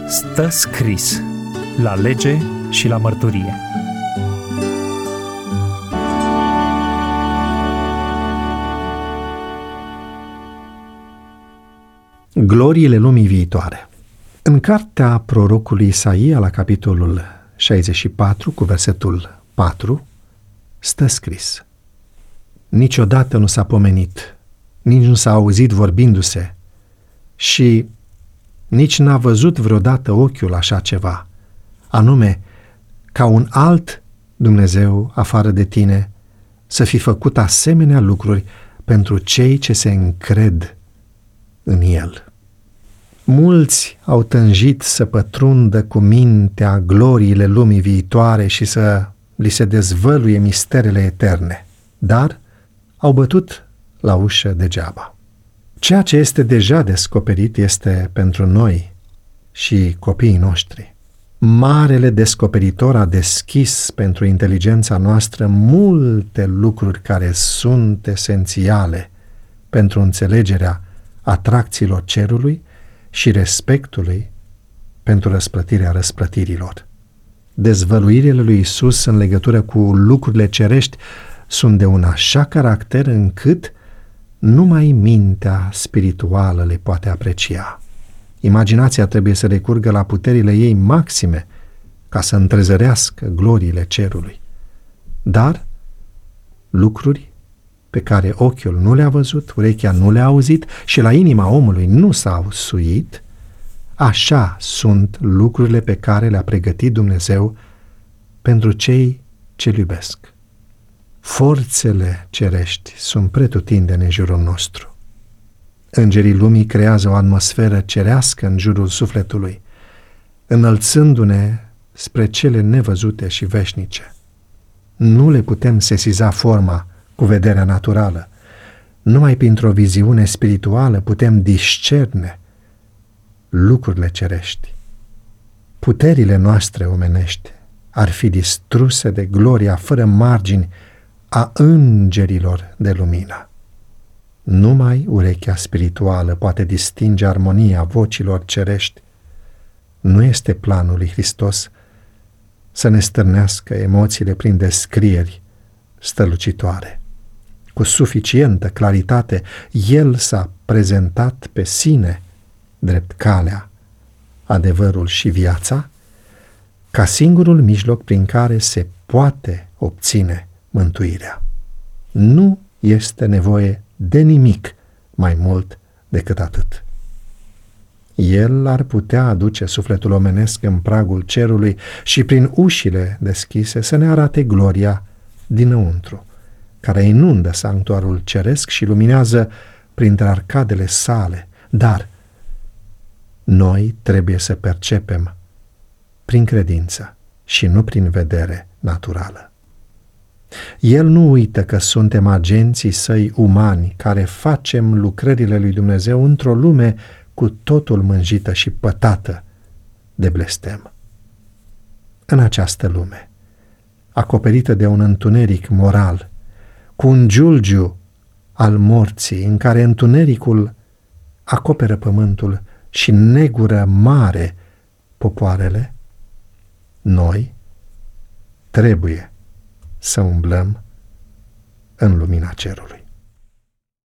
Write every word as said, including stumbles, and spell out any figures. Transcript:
Stă scris la lege și la mărturie. Gloriile lumii viitoare. În cartea prorocului Isaia, la capitolul șaizeci și patru, cu versetul patru, stă scris: niciodată nu s-a pomenit, nici nu s-a auzit vorbindu-se și nici n-a văzut vreodată ochiul așa ceva, anume ca un alt Dumnezeu afară de tine să fi făcut asemenea lucruri pentru cei ce se încred în El. Mulți au tânjit să pătrundă cu mintea gloriile lumii viitoare și să li se dezvăluie misterele eterne, dar au bătut la ușă degeaba. Ceea ce este deja descoperit este pentru noi și copiii noștri. Marele descoperitor a deschis pentru inteligența noastră multe lucruri care sunt esențiale pentru înțelegerea atracțiilor cerului și respectului pentru răsplătirea răsplătirilor. Dezvăluirile lui Isus în legătură cu lucrurile cerești sunt de un așa caracter încât numai mintea spirituală le poate aprecia. Imaginația trebuie să recurgă la puterile ei maxime ca să întrezărească gloriile cerului. Dar lucruri pe care ochiul nu le-a văzut, urechea nu le-a auzit și la inima omului nu s-au suit, așa sunt lucrurile pe care le-a pregătit Dumnezeu pentru cei ce-L iubesc. Forțele cerești sunt pretutindeni în jurul nostru. Îngerii lumii creează o atmosferă cerească în jurul sufletului, înălțându-ne spre cele nevăzute și veșnice. Nu le putem sesiza forma cu vederea naturală. Numai printr-o viziune spirituală putem discerne lucrurile cerești. Puterile noastre omenești ar fi distruse de gloria fără margini a îngerilor de lumină. Numai urechea spirituală poate distinge armonia vocilor cerești. Nu este planul lui Hristos să ne stârnească emoțiile prin descrieri strălucitoare. Cu suficientă claritate, El s-a prezentat pe sine drept calea, adevărul și viața, ca singurul mijloc prin care se poate obține mântuirea. Nu este nevoie de nimic mai mult decât atât. El ar putea aduce sufletul omenesc în pragul cerului și prin ușile deschise să ne arate gloria dinăuntru, care inundă sanctuarul ceresc și luminează printre arcadele sale, dar noi trebuie să percepem prin credință și nu prin vedere naturală. El nu uită că suntem agenții săi umani care facem lucrările lui Dumnezeu într-o lume cu totul mânjită și pătată de blestem. În această lume, acoperită de un întuneric moral, cu un giulgiu al morții în care întunericul acoperă pământul și negură mare popoarele, noi trebuie să umblăm în lumina cerului.